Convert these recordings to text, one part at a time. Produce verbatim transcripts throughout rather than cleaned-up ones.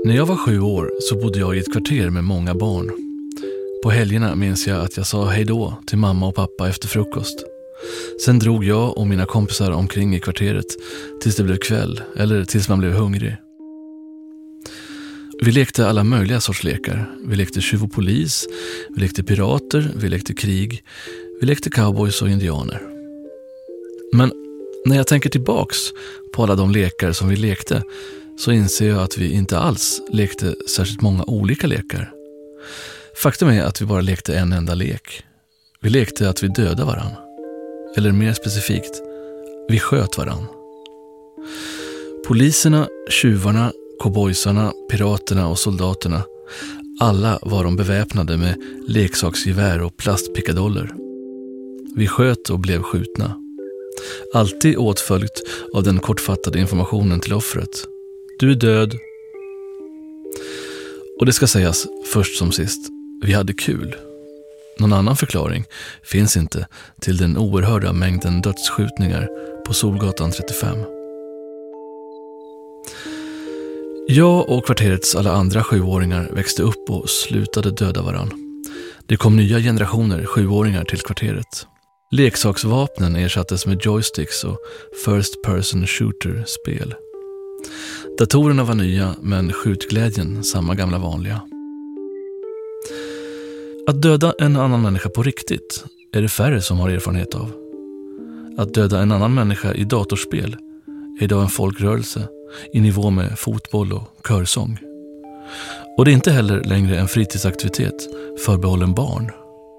När jag var sju år så bodde jag i ett kvarter med många barn. På helgerna minns jag att jag sa hej då till mamma och pappa efter frukost. Sen drog jag och mina kompisar omkring i kvarteret tills det blev kväll eller tills man blev hungrig. Vi lekte alla möjliga sorts lekar. Vi lekte tjuv och polis, vi lekte pirater, vi lekte krig, vi lekte cowboys och indianer. Men när jag tänker tillbaks på alla de lekar som vi lekte så inser jag att vi inte alls lekte särskilt många olika lekar. Faktum är att vi bara lekte en enda lek. Vi lekte att vi dödade varann. Eller mer specifikt, vi sköt varann. Poliserna, tjuvarna, cowboysarna, piraterna och soldaterna, alla var de beväpnade med leksaksgevär och plastpickadoller. Vi sköt och blev skjutna. Alltid åtföljt av den kortfattade informationen till offret. Du är död. Och det ska sägas först som sist, vi hade kul. Någon annan förklaring finns inte till den oerhörda mängden dödsskjutningar på Solgatan trettiofem. Jag och kvarterets alla andra sjuåringar växte upp och slutade döda varann. Det kom nya generationer sjuåringar till kvarteret. Leksaksvapnen ersattes med joysticks och first person shooter-spel. Datorerna var nya, men skjutglädjen samma gamla vanliga. Att döda en annan människa på riktigt är det färre som har erfarenhet av. Att döda en annan människa i datorspel är idag en folkrörelse i nivå med fotboll och körsång. Och det är inte heller längre en fritidsaktivitet förbehållen barn.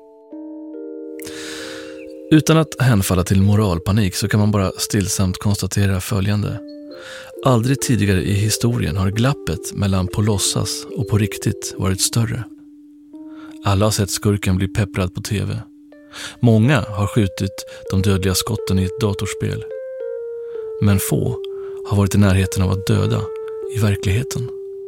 Utan att hänfalla till moralpanik så kan man bara stillsamt konstatera följande. Aldrig tidigare i historien har glappet mellan på låtsas och på riktigt varit större. Alla har sett skurken bli pepprad på tv. Många har skjutit de dödliga skotten i ett datorspel. Men få har varit i närheten av att döda i verkligheten.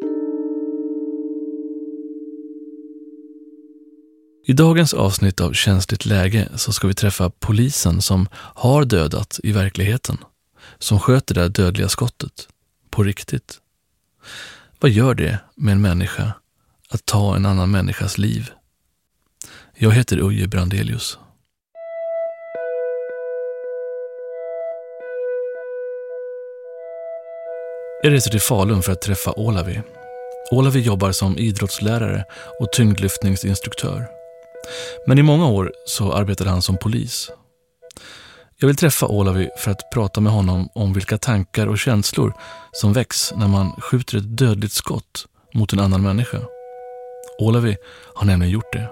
I dagens avsnitt av Känsligt läge så ska vi träffa polisen som har dödat i verkligheten. Som sköter det där dödliga skottet. På riktigt. Vad gör det med en människa att ta en annan människas liv? Jag heter Uje Brandelius. Jag reser till Falun för att träffa Olavi. Olavi jobbar som idrottslärare och tyngdlyftningsinstruktör. Men i många år så arbetade han som polis. Jag vill träffa Olavi för att prata med honom om vilka tankar och känslor som väcks när man skjuter ett dödligt skott mot en annan människa. Olavi har nämligen gjort det.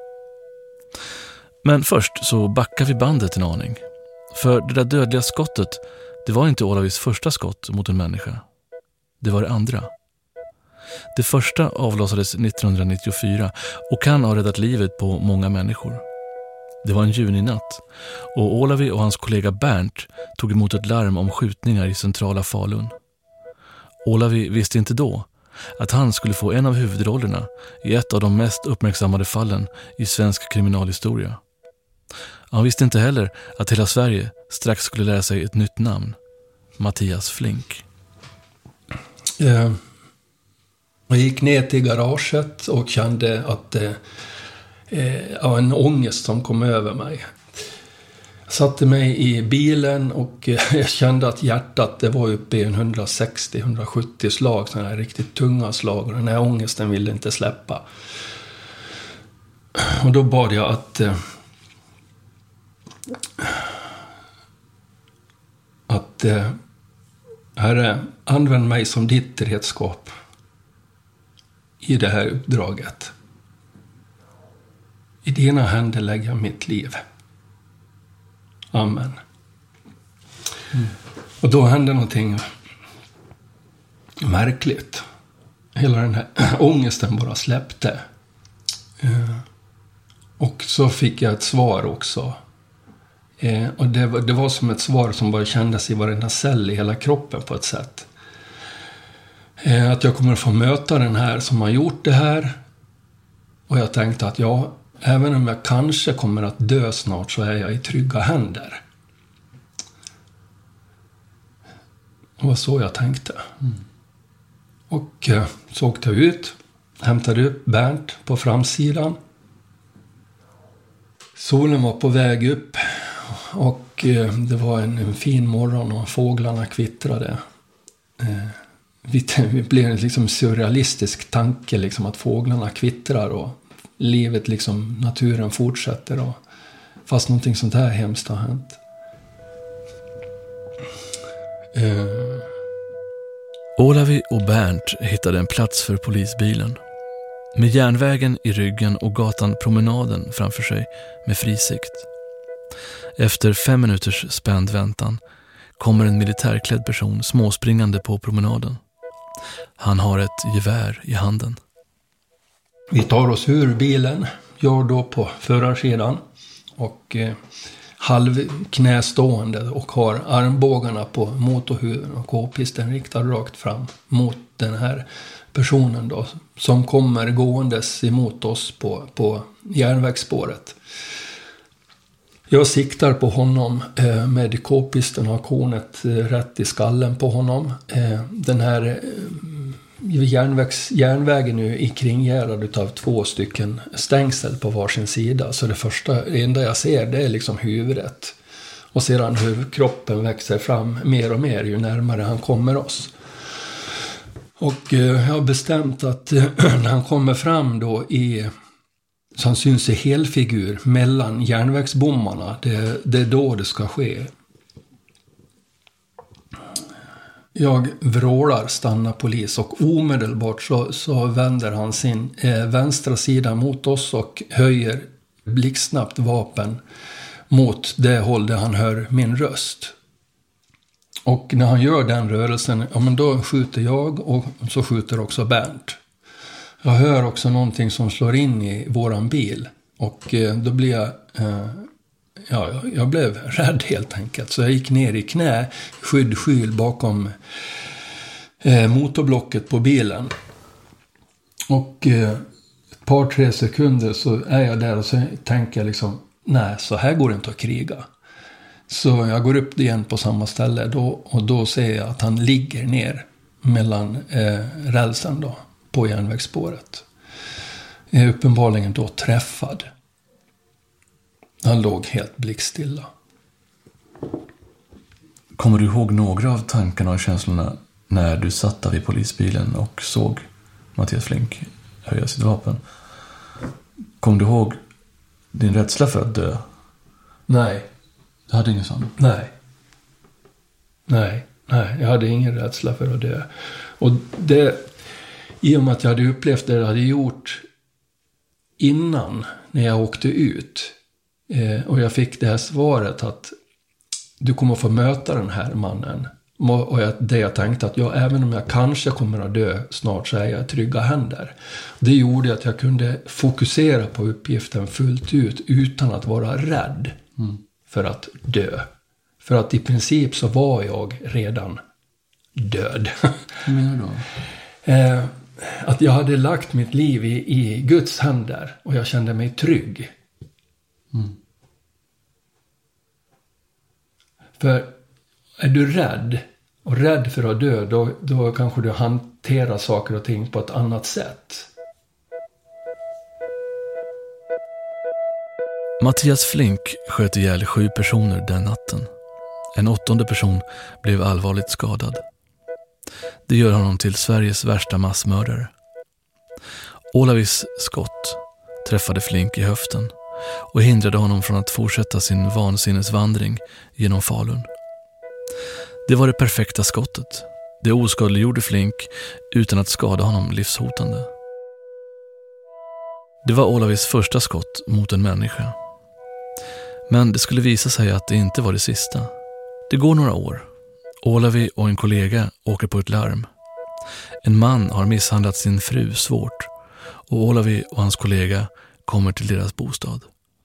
Men först så backar vi bandet en aning. För det där dödliga skottet, det var inte Olavis första skott mot en människa. Det var det andra. Det första avlossades nittonhundranittiofyra och kan ha räddat livet på många människor. Det var en juninatt och Olavi och hans kollega Bernt tog emot ett larm om skjutningar i centrala Falun. Olavi visste inte då att han skulle få en av huvudrollerna i ett av de mest uppmärksammade fallen i svensk kriminalhistoria. Han visste inte heller att hela Sverige strax skulle lära sig ett nytt namn. Mattias Flink. Jag gick ner till garaget och kände att det var en ångest som kom över mig. Jag satte mig i bilen och jag kände att hjärtat det var uppe i hundrasextio till hundrasjuttio slag, sådana här riktigt tunga slag, och den här ångesten ville inte släppa. Och då bad jag att att Herre, använd mig som ditt redskap i det här uppdraget. I dina händer lägger jag mitt liv. Amen. Mm. Och då hände någonting märkligt. Hela den här ångesten bara släppte. Och så fick jag ett svar också. Och det var, det var som ett svar som bara kändes i varenda cell i hela kroppen på ett sätt. Att jag kommer att få möta den här som har gjort det här. Och jag tänkte att ja, även om jag kanske kommer att dö snart så är jag i trygga händer. Det var så jag tänkte. Mm. Och eh, så åkte jag ut, hämtade upp Bernt på framsidan. Solen var på väg upp och eh, det var en, en fin morgon och fåglarna kvittrade. Eh, vi, vi blev en liksom surrealistisk tanke liksom, att fåglarna kvittrar och livet, liksom, naturen fortsätter. Och, fast någonting sånt här hemskt har hänt. Eh. Olavi och Bernt hittade en plats för polisbilen. Med järnvägen i ryggen och gatan Promenaden framför sig med frisikt. Efter fem minuters spänd väntan kommer en militärklädd person småspringande på promenaden. Han har ett gevär i handen. Vi tar oss ur bilen, jag då på förarsidan och eh, halvknästående och har armbågarna på motorhuven och k-pisten riktad rakt fram mot den här personen då, som kommer gåendes emot oss på, på järnvägsspåret. Jag siktar på honom eh, med k-pisten och kornet eh, rätt i skallen på honom. Eh, den här eh, järnvägs, järnvägen är i kringgärdad av två stycken stängsel på varsin sida. Så det första, det enda jag ser, det är liksom huvudet. Och sedan hur kroppen växer fram mer och mer ju närmare han kommer oss. Och eh, jag har bestämt att eh, när han kommer fram då i... Så han syns i helfigur mellan järnvägsbommarna. Det, det är då det ska ske. Jag vrålar stanna polis och omedelbart så, så vänder han sin eh, vänstra sida mot oss och höjer blixtsnabbt vapen mot det håll där han hör min röst. Och när han gör den rörelsen, ja men då skjuter jag och så skjuter också Bernt. Jag hör också någonting som slår in i våran bil. Och eh, då blir jag... Eh, ja, jag blev rädd helt enkelt. Så jag gick ner i knä, skydd skyl bakom eh, motorblocket på bilen. Och eh, ett par, tre sekunder så är jag där och så tänker jag liksom... Nej, så här går det inte att kriga. Så jag går upp igen på samma ställe då, och då ser jag att han ligger ner mellan eh, rälsen då. På järnvägsspåret. Är uppenbarligen då träffad. Han låg helt blickstilla. Kommer du ihåg några av tankarna och känslorna när du satt där vid polisbilen och såg Mattias Flink höja sitt vapen? Kommer du ihåg din rädsla för att dö? Nej. Du hade ingen sån? Nej. Nej, nej. Jag hade ingen rädsla för att dö. Och det... I och med att jag hade upplevt det jag hade gjort innan när jag åkte ut. Eh, och jag fick det här svaret att du kommer få möta den här mannen. Och jag, det jag tänkte att jag, även om jag kanske kommer att dö snart så är jag i trygga händer. Det gjorde att jag kunde fokusera på uppgiften fullt ut utan att vara rädd mm. för att dö. För att i princip så var jag redan död. Hur menar du då? Eh, att jag hade lagt mitt liv i, i Guds händer och jag kände mig trygg. Mm. För är du rädd och rädd för att dö, då, då kanske du hanterar saker och ting på ett annat sätt. Mattias Flink sköt ihjäl sju personer den natten. En åttonde person blev allvarligt skadad. Det gör honom till Sveriges värsta massmördare. Olavis skott träffade Flink i höften och hindrade honom från att fortsätta sin vansinnesvandring genom Falun. Det var det perfekta skottet. Det oskadliggjorde Flink utan att skada honom livshotande. Det var Olavis första skott mot en människa. Men det skulle visa sig att det inte var det sista. Det går några år. Olavi och en kollega åker på ett larm. En man har misshandlat sin fru svårt och Olavi och hans kollega kommer till deras bostad.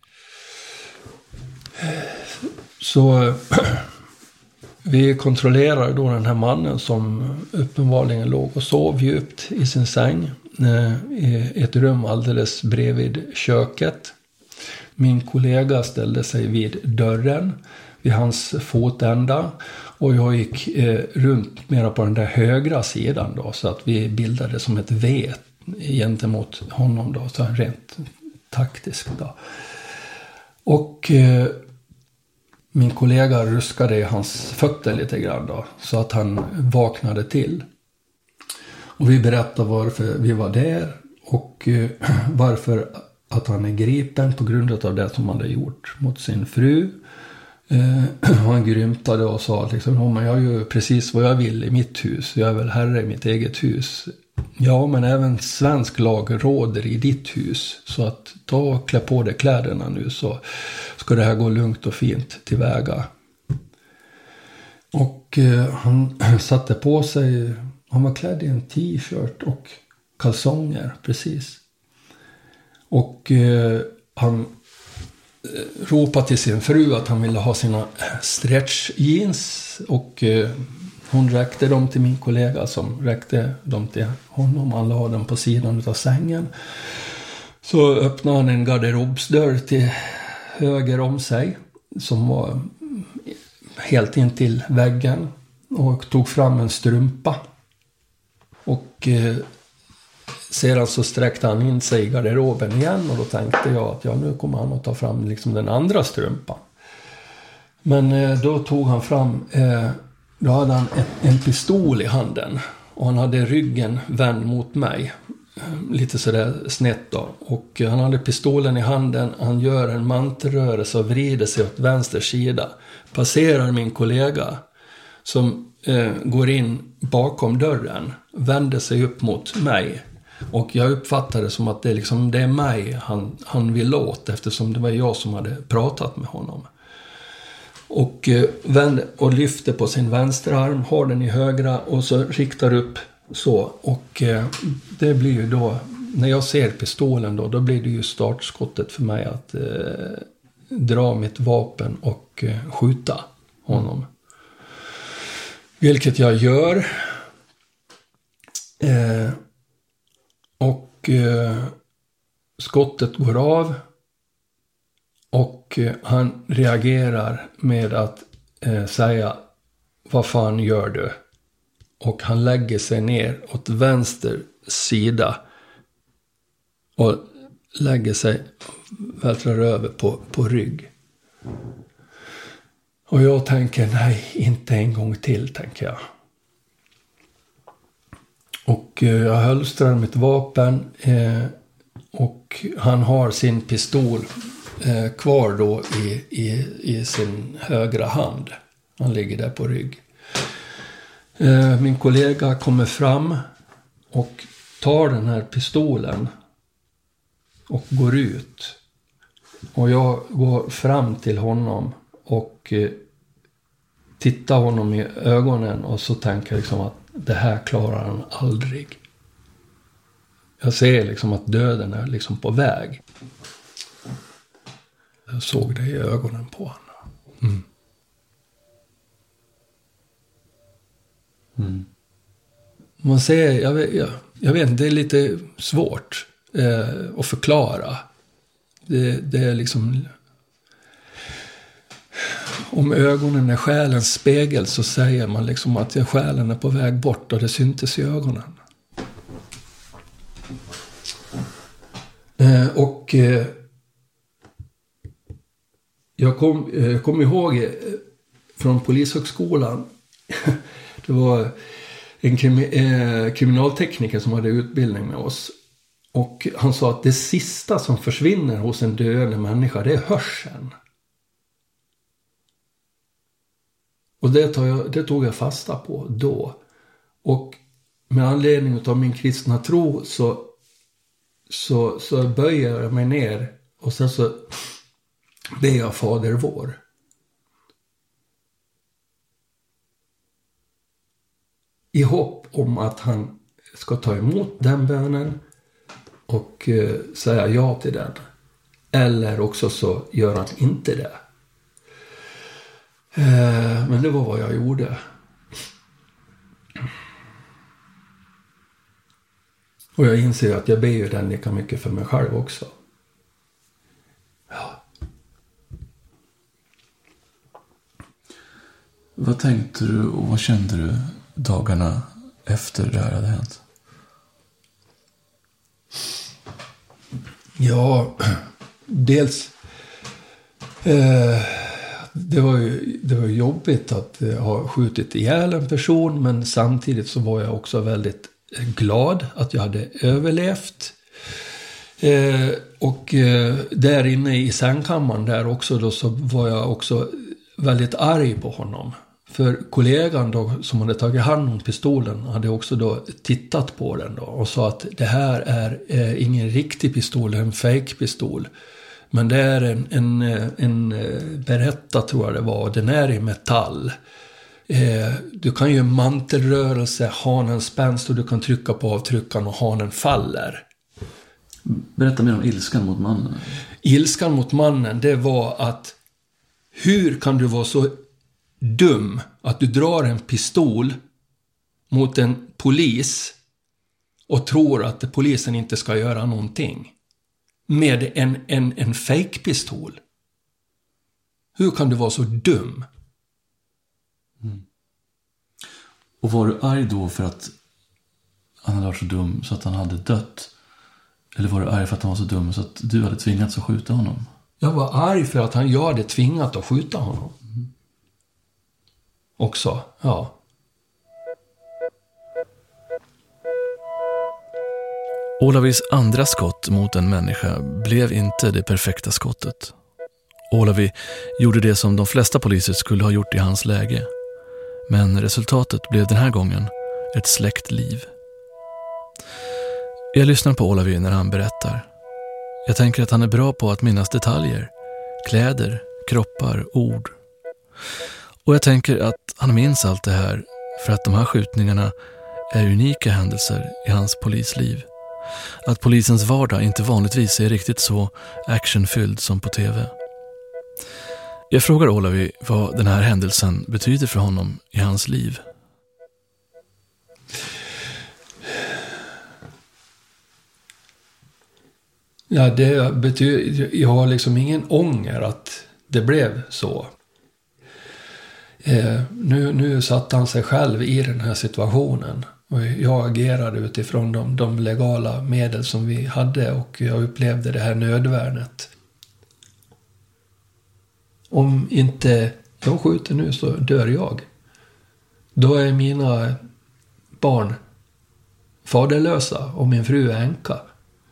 Så vi kontrollerar då den här mannen som uppenbarligen låg och sov djupt i sin säng i ett rum alldeles bredvid köket. Min kollega ställde sig vid dörren vid hans fotända Och jag gick eh, runt mera på den där högra sidan då, så att vi bildade som ett V gentemot honom då, så rent taktiskt då. Och eh, min kollega ruskade i hans fötter lite grann då, så att han vaknade till. Och vi berättade varför vi var där och eh, varför att han är gripen på grund av det som han hade gjort mot sin fru. Eh, han grymtade och sa liksom, oh, men jag gör precis vad jag vill i mitt hus. Jag är väl herre i mitt eget hus. Ja, men även svensk lag råder i ditt hus. Så att ta och klä på dig kläderna nu, så ska det här gå lugnt och fint tillväga. Och eh, han satte på sig, han var klädd i en t-shirt och kalsonger, precis. Och eh, han eh, ropade till sin fru att han ville ha sina stretch jeans. Och eh, hon räckte dem till min kollega som räckte dem till honom. Han la dem på sidan av sängen. Så öppnade han en garderobsdörr till höger om sig, som var helt in till väggen, och tog fram en strumpa. Och eh, sedan så sträckte han in sig i garderoben igen, och då tänkte jag att ja, nu kommer han att ta fram liksom den andra strumpan. Men eh, då tog han fram, eh, då hade han en, en pistol i handen, och han hade ryggen vänd mot mig. Lite sådär snett då. Och han hade pistolen i handen. Han gör en mantelrörelse och vrider sig åt vänster sida. Passerar min kollega som eh, går in bakom dörren. Vänder sig upp mot mig. Och jag uppfattar det som att det, liksom, det är mig han, han vill åt. Eftersom det var jag som hade pratat med honom. Och, eh, vänder, och lyfter på sin vänsterarm. Har den i högra och så riktar upp. Så, och eh, det blir ju då, när jag ser pistolen då, då blir det ju startskottet för mig att eh, dra mitt vapen och eh, skjuta honom. Mm. Vilket jag gör. Eh, och eh, skottet går av. Och eh, han reagerar med att eh, säga, vad fan gör du? Och han lägger sig ner åt vänster sida. Och lägger sig, vältrar över på, på rygg. Och jag tänker, nej, inte en gång till, tänker jag. Och eh, jag hölstrar mitt vapen. Eh, och han har sin pistol eh, kvar då i, i, i sin högra hand. Han ligger där på rygg. Min kollega kommer fram och tar den här pistolen och går ut. Och jag går fram till honom och tittar honom i ögonen, och så tänker jag liksom att det här klarar han aldrig. Jag ser liksom att döden är liksom på väg. Jag såg det i ögonen på honom. Mm. Mm. Man ser, jag vet, jag, jag vet inte, det är lite svårt eh, att förklara. Det, det är liksom, om ögonen är själens spegel, så säger man liksom att själen är på väg bort, och det syntes i ögonen. Eh, och eh, jag kom, eh, kom ihåg eh, från Polishögskolan. Det var en krimi- eh, kriminaltekniker som hade utbildning med oss. Och han sa att det sista som försvinner hos en döende människa, det är hörseln. Och det, tar jag, det tog jag fasta på då. Och med anledning av min kristna tro så, så, så böjer jag mig ner. Och sen så ber jag Fader vår. I hopp om att han ska ta emot den bönen och eh, säga ja till den. Eller också så gör han inte det. Eh, men det var vad jag gjorde. Och jag inser att jag ber ju den lika mycket för mig själv också. Vad vad tänkte du och vad kände du dagarna efter det här hade hänt? Ja, dels eh, det var ju det var jobbigt att eh, ha skjutit ihjäl en person, men samtidigt så var jag också väldigt glad att jag hade överlevt. Eh, och eh, där inne i sängkammaren där också då, så var jag också väldigt arg på honom. För kollegan då som hade tagit hand om pistolen hade också då tittat på den då och sa att det här är eh, ingen riktig pistol, det är en fake-pistol. Men det är en, en, en Beretta tror jag det var, och den är i metall. Eh, du kan ju en mantelrörelse, hanen spänst och du kan trycka på avtryckaren och hanen faller. Berätta mer om ilskan mot mannen. Ilskan mot mannen, det var att hur kan du vara så dum att du drar en pistol mot en polis och tror att polisen inte ska göra någonting med en, en, en fake-pistol. Hur kan du vara så dum? Mm. Och var du arg då för att han hade varit så dum så att han hade dött? Eller var du arg för att han var så dum så att du hade tvingats att skjuta honom? Jag var arg för att han, jag hade tvingat att skjuta honom. Mm. Också, ja. Olavis andra skott mot en människa blev inte det perfekta skottet. Olavi gjorde det som de flesta poliser skulle ha gjort i hans läge. Men resultatet blev den här gången ett släckt liv. Jag lyssnar på Olavi när han berättar. Jag tänker att han är bra på att minnas detaljer, kläder, kroppar, ord. Och jag tänker att han minns allt det här för att de här skjutningarna är unika händelser i hans polisliv. Att polisens vardag inte vanligtvis är riktigt så actionfylld som på tv. Jag frågar Olavi vad den här händelsen betyder för honom i hans liv. Ja, det betyder, jag har liksom ingen ånger att det blev så. Eh, nu, nu satte han sig själv i den här situationen. Och jag agerade utifrån de, de legala medel som vi hade och jag upplevde det här nödvärnet. Om inte jag skjuter nu så dör jag. Då är mina barn faderlösa och min fru är änka.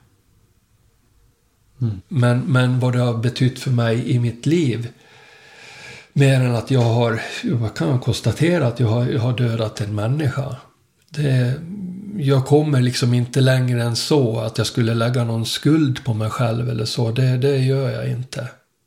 Mm. Men, men vad det har betytt för mig i mitt liv, mer än att jag har, jag kan konstatera att jag har, jag har dödat en människa. Det, jag kommer liksom inte längre än så att jag skulle lägga någon skuld på mig själv eller så. Det, det gör jag inte.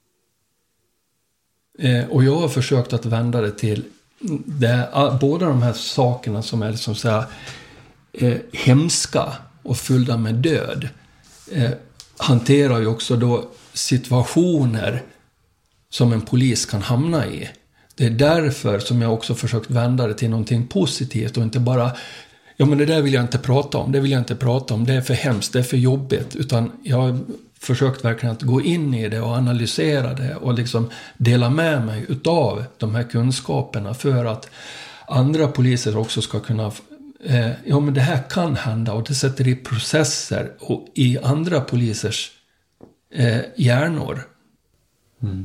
Eh, och jag har försökt att vända det till det, båda de här sakerna som är liksom så här, eh, hemska och fyllda med död. Eh, hanterar ju också då situationer som en polis kan hamna i. Det är därför som jag också försökt vända det till någonting positivt och inte bara, ja men det där vill jag inte prata om, det vill jag inte prata om, det är för hemskt, det är för jobbigt, utan jag har försökt verkligen att gå in i det och analysera det och liksom dela med mig utav de här kunskaperna för att andra poliser också ska kunna, eh, ja men det här kan hända, och det sätter i processer och i andra polisers eh, hjärnor. Mm.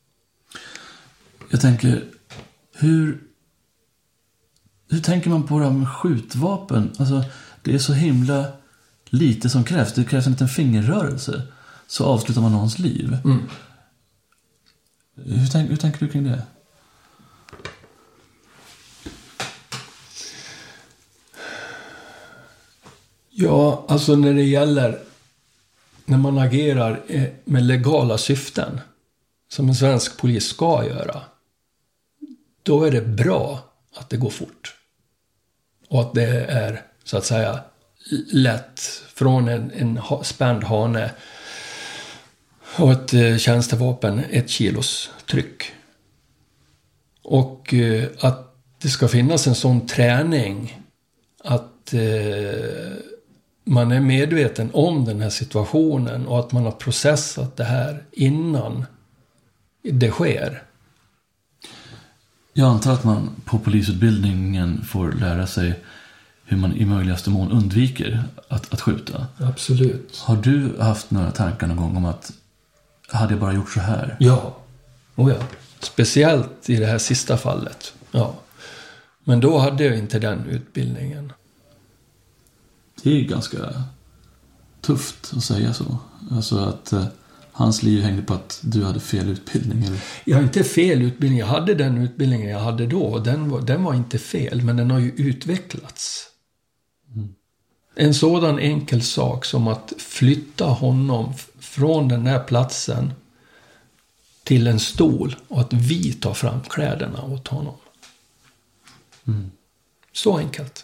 Jag tänker, hur, hur tänker man på det här med skjutvapen? Alltså, det är så himla lite som krävs. Det krävs en liten fingerrörelse. Så avslutar man någons liv. Mm. Hur, tänk, hur tänker du kring det? Ja, alltså när det gäller när man agerar med legala syften som en svensk polis ska göra, då är det bra att det går fort. Och att det är, så att säga, lätt från en, en spänd hane och ett eh, tjänstevapen, ett kilos tryck. Och eh, att det ska finnas en sån träning att eh, man är medveten om den här situationen och att man har processat det här innan det sker. Jag antar att man på polisutbildningen får lära sig hur man i möjligaste mån undviker att, att skjuta. Absolut. Har du haft några tankar någon gång om att hade jag bara gjort så här? Ja, oh ja. Speciellt i det här sista fallet. Ja. Men då hade jag inte den utbildningen. Det är ganska tufft att säga så. Alltså att eh, hans liv hängde på att du hade fel utbildning. Eller? Jag har inte fel utbildning. Jag hade den utbildningen jag hade då. Den var, den var inte fel, men den har ju utvecklats. Mm. En sådan enkel sak som att flytta honom från den där platsen till en stol och att vi tar fram kläderna åt honom. Mm. Så enkelt.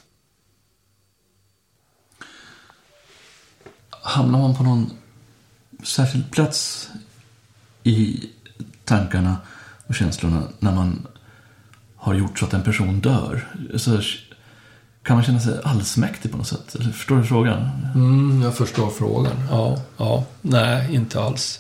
Hamnar man på någon särskild plats i tankarna och känslorna när man har gjort så att en person dör? Så kan man känna sig allsmäktig på något sätt? Eller förstår du frågan? Mm, jag förstår frågan. Ja, ja. Nej, inte alls.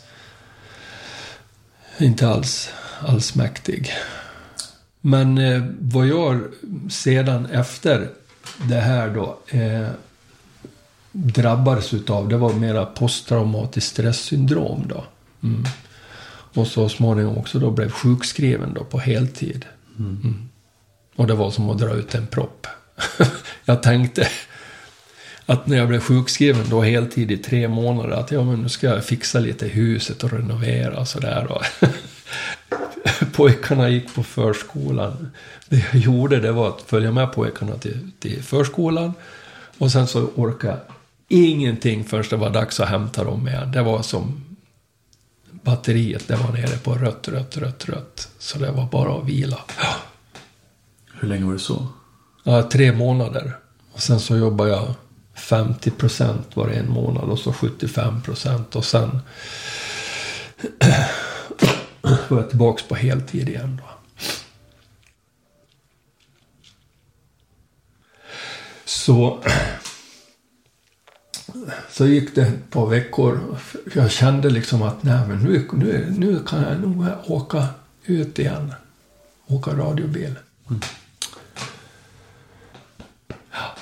Inte alls allsmäktig. Men eh, vad jag sedan efter det här då eh, drabbades utav, det var mera posttraumatiskt stresssyndrom då. Mm. Och så småningom också då blev sjukskriven då på heltid. Mm. Mm. Och det var som att dra ut en propp. Jag tänkte att när jag blev sjukskriven då heltid i tre månader att ja, men nu ska jag fixa lite huset och renovera och sådär. Och pojkarna gick på förskolan. Det jag gjorde det var att följa med pojkarna till, till förskolan och sen så orkade jag ingenting förrän det var dags att hämta dem igen. Det var som batteriet, det var nere på rött, rött, rött, rött. Så det var bara att vila. Hur länge var det så? Ja, tre månader. Och sen så jobbade jag femtio procent var en månad och så sjuttiofem procent. Och sen var jag tillbaka på heltid igen då. Så, så gick det ett par veckor. Jag kände liksom att nej, men nu, nu, nu kan jag nog åka ut igen. Åka radiobil. Mm. Ja.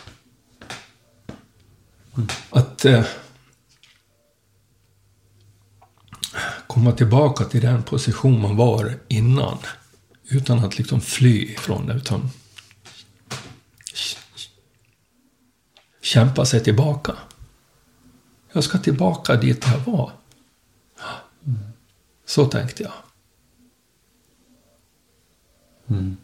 Mm. Att eh, komma tillbaka till den position man var innan. Utan att liksom fly från det. Utan kämpa sig tillbaka. Jag ska tillbaka dit jag var. Mm. Så tänkte jag. Mm.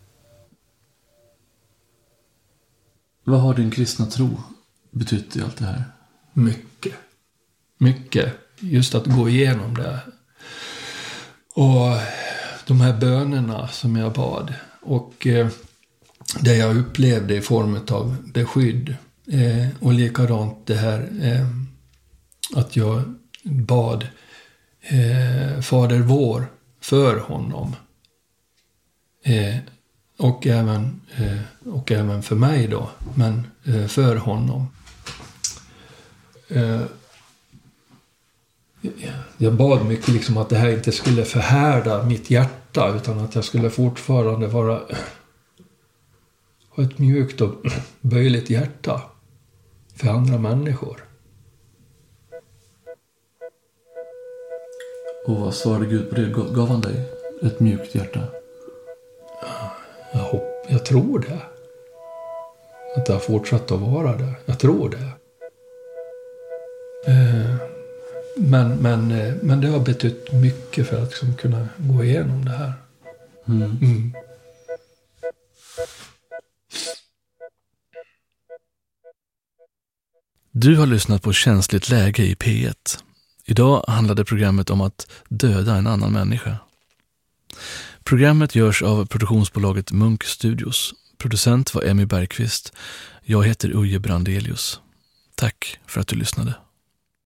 Vad har din kristna tro betytt i allt det här? Mycket. Mycket. Just att gå igenom det. Och de här bönerna som jag bad. Och eh, det jag upplevde i form av beskydd. Eh, och likadant det här eh, att jag bad eh, Fader vår för honom. Eh, och, även, eh, och även för mig då. Men eh, för honom. Eh, jag bad mycket liksom att det här inte skulle förhärda mitt hjärta. Utan att jag skulle fortfarande vara ha ett mjukt och böjligt hjärta. För andra människor. Och vad svarade Gud på det? Gav han dig ett mjukt hjärta? Jag, hopp, jag tror det. Att det har fortsatt att vara det. Jag tror det. Men, men, men det har betytt mycket för att liksom kunna gå igenom det här. Mm. Mm. Du har lyssnat på Känsligt läge i P ett. Idag handlade programmet om att döda en annan människa. Programmet görs av produktionsbolaget Munk Studios. Producent var Emmy Bergqvist. Jag heter Uje Brandelius. Tack för att du lyssnade.